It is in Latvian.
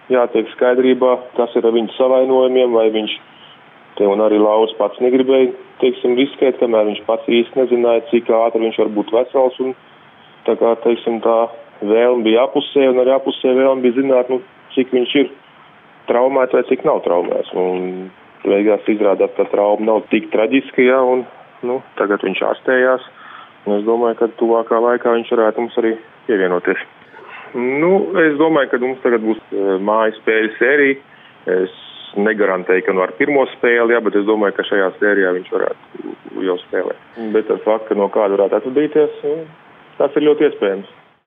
jātiek skaidrībā, kas ir ar viņu savainojumiem, vai viņš, te un arī Lauris pats negribēja, riskēt, kamēr viņš pats īsti nezināja, cik ātri viņš var būt vesels, un tā kā, tā vēlme bija apusē, un arī apusē vēlme bija zināt, cik viņš ir traumēts vai cik nav traumēts, un beigās izrādās, ka trauma nav tik traģiska, ja, un, tagad viņš ārstējās, un es domāju, ka tuvākā laikā viņš varētu mums arī pievienoties. Es domāju, ka mums tagad būs mājas spēļu sērija. Es negarantēju, ka ar pirmo spēli, bet es domāju, ka šajā sērijā viņš varētu jau spēlēt. Bet ar faktu, ka no kāda varētu atvadīties, tas ir ļoti iespējams.